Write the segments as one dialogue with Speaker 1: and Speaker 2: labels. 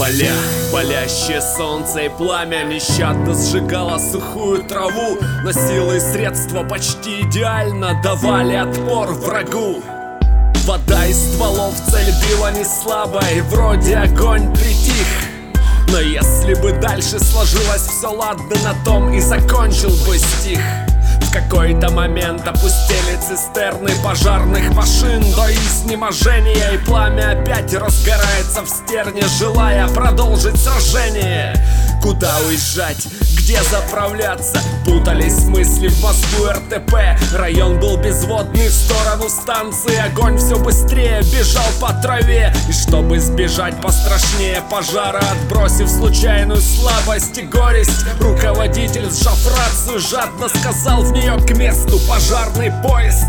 Speaker 1: Поля, палящее солнце и пламя нещадно сжигало сухую траву, но силы и средства почти идеально давали отпор врагу. Вода из стволов цель била не слабо, и вроде огонь притих. Но если бы дальше сложилось все ладно, на том и закончил бы стих. В какой-то момент опустели цистерны пожарных машин до изнеможения, и пламя опять разгорается в стерне, желая продолжить сражение. Куда уезжать? Где заправляться? Путались мысли в Москву РТП. Район был безводный, в сторону станции огонь все быстрее бежал по траве. И чтобы сбежать пострашнее пожара, отбросив случайную слабость и горесть, руководитель, сжав рацию, жадно сказал в нее к месту пожарный поезд.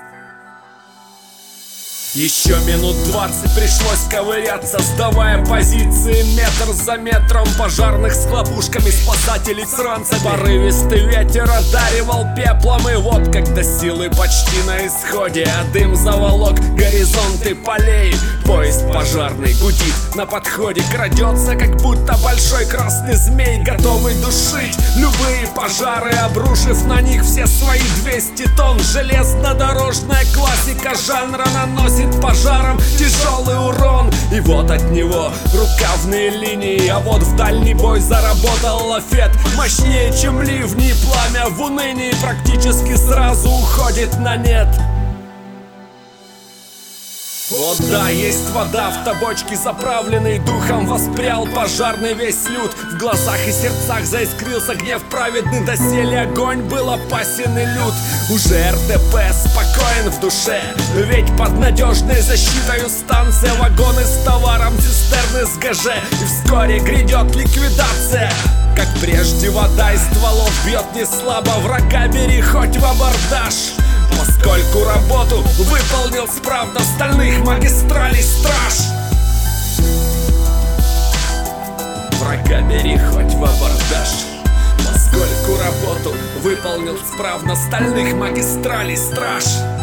Speaker 1: Еще минут 20 пришлось ковыряться, сдавая позиции метр за метром. Пожарных с хлопушками, спасателей с ранцами. Порывистый ветер одаривал пеплом, и вот когда силы почти на исходе, а дым заволок горизонты полей, поезд пожарный гудит на подходе, крадется, как будто большой красный змей, готовый душить любые пожары, обрушив на них все свои 200 тонн. Железнодорожная классика жанра наносит пожаром тяжелый урон. И вот от него рукавные линии, а вот в дальний бой заработал лафет. Мощнее, чем ливни, пламя в унынии практически сразу уходит на нет. О да, есть вода в табочке заправленный, духом воспрял пожарный весь люд. В глазах и сердцах заискрился гнев праведный, доселе огонь был опасен и лют. Уже РТП спокоен в душе, ведь под надежной защитою станция, вагоны с товаром, цистерны с ГЖ, и вскоре грядет ликвидация. Как прежде вода из стволов бьет не слабо, врага бери хоть в абордаж. Поскольку работу выполнил справно стальных магистралей страж. Врага бери хоть в абордаж. Поскольку работу выполнил справно стальных магистралей страж.